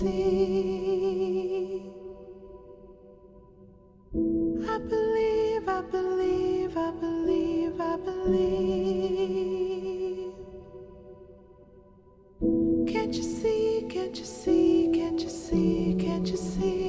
see. I believe, I believe, I believe, I believe. Can't you see, can't you see, can't you see, can't you see?